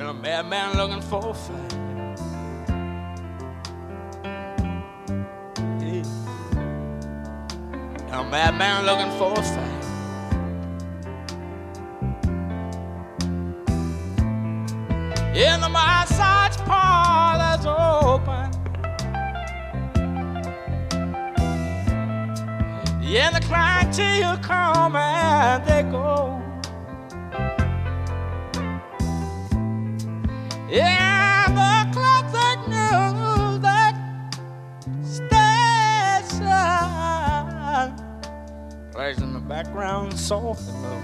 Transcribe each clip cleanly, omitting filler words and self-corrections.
And a madman looking for a fight. Yeah. And a madman looking for a fight. In the massage parlor's open. Yeah, the client till come and they go. Yeah, the clock that knew that station plays in the background soft and low.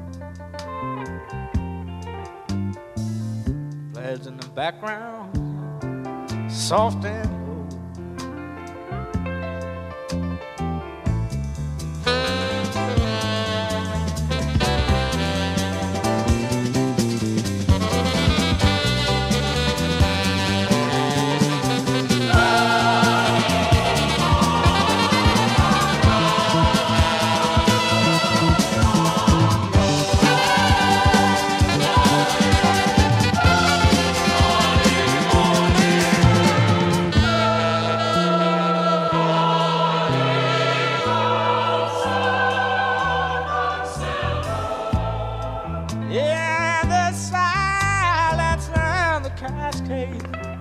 Plays in the background soft and low. Yeah, the silence and the cascade.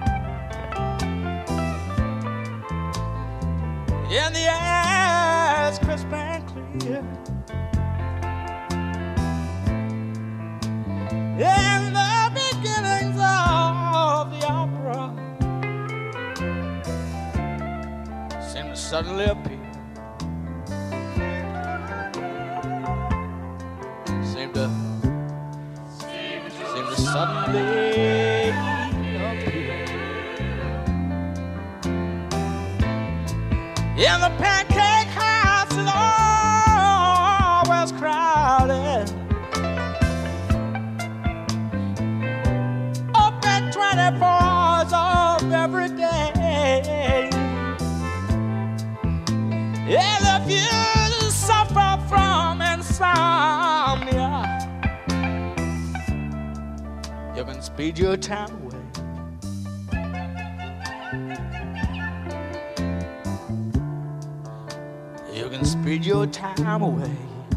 In the air is crisp and clear. In the beginnings of the opera seem to suddenly appear. Seem to suddenly appear. In the pancake house is always crowded. Open 24 hours of every day. And if you suffer from insomnia, you can speed your time away. You can speed your time away.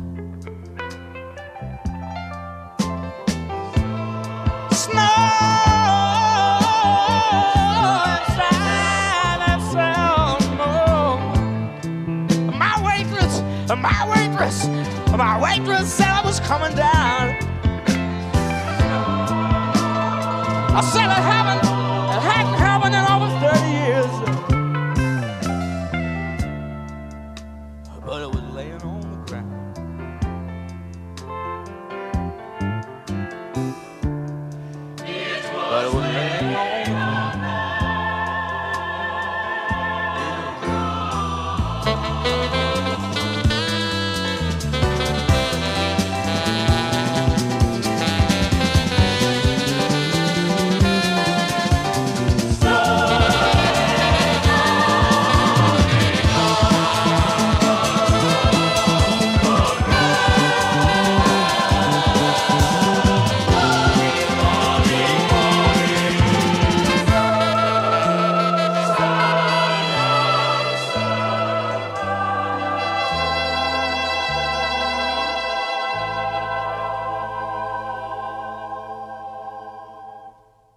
Snow and silence and more. My waitress said I was coming down. I said